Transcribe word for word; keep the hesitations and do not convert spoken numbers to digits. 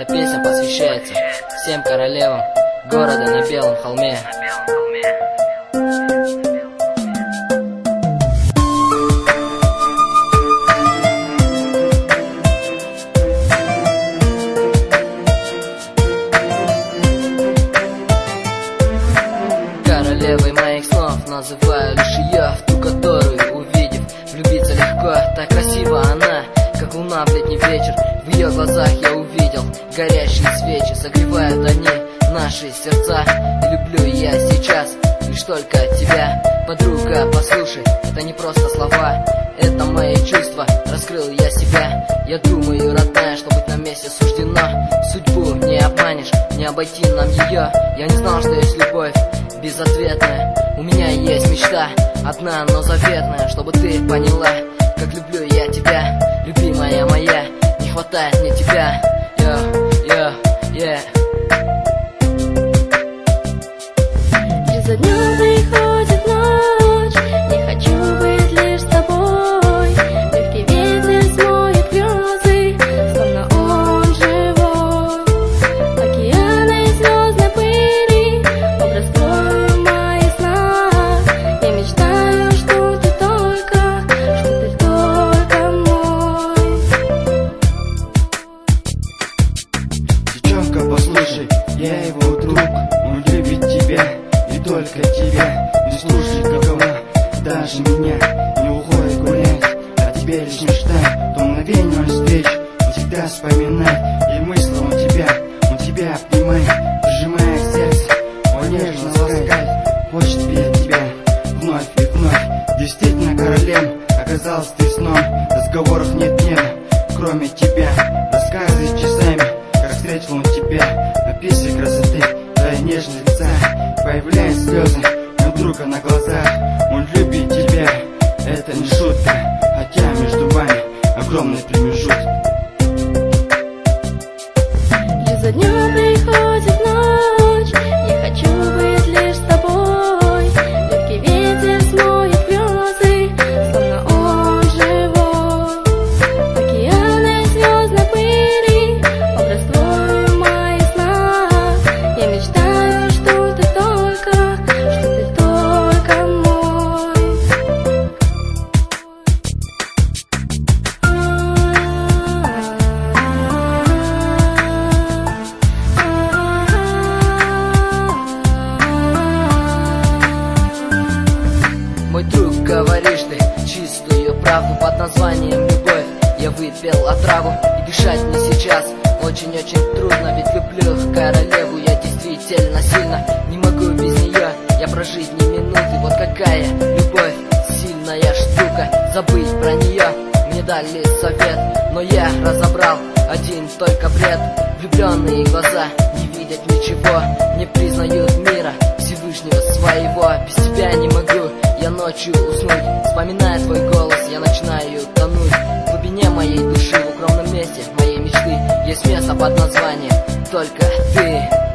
Эта песня посвящается всем королевам города на белом холме. Королевой моих снов называю лишь ее, в ту, которую увидев, влюбиться легко. Так красива она, как луна в летний вечер. В ее глазах я увидел горящие свечи, согревают они наши сердца. И люблю я сейчас лишь только тебя. Подруга, послушай, это не просто слова, это мои чувства, раскрыл я себя. Я думаю, родная, что быть на месте суждено. Судьбу не обманешь, не обойти нам ее. Я не знал, что есть любовь безответная. У меня есть мечта, одна, но заветная, чтобы ты поняла, как люблю я тебя, любимая моя. Не хватает мне тебя, йо, йо, yeah. За днем приходит ночь, не хочу быть лишь с тобой. Легкий ветер смоет грезы, словно он живой. Океаны звездной пыли, образ твой в моих снах. Я мечтаю, что ты только, что ты только мой. Девчонка, послушай, я его друг, он любит тебя. И только тебя, не слушай никого, даже меня. Не уходит гулять, а тебе лишь мечтай. То мгновение он встреч, он всегда вспоминает. И мысли он тебя, он тебя обнимает, прижимая к сердцу, он нежно ласкает. Хочет видеть тебя вновь и вновь. Действительно королем оказался ты сном. Разговоров нет неба, кроме тебя. Рассказывай часами, как встретил он тебя. Написай красоты твоей нежной лица. Появляются слезы у друга на глазах. Он любит тебя, это не шутка, хотя между вами огромный промежуток. За днем приходит ночь, не хочу быть лишь с тобой. Легкий ветер смоет грезы, словно он живой. Океаны звездной пыли, образ твой в моих снах. Я мечтаю, что ты только, что ты только мой. Мой друг, говоришь ты чистую правду под названием любовь. Я выпил отраву, и дышать мне сейчас очень-очень трудно. Ведь люблю королеву я действительно сильно. Не могу без нее я прожить ни минуты. Вот какая любовь, сильная штука. Забыть про нее мне дали совет, но я разобрал один только бред. Влюбленные глаза не видят ничего, не признают мира Всевышнего своего. Без тебя не могу я ночью уснуть, вспоминая твой голос, я начинаю тонуть. В глубине моей души, в укромном месте моей мечты есть место под названием «Только ты».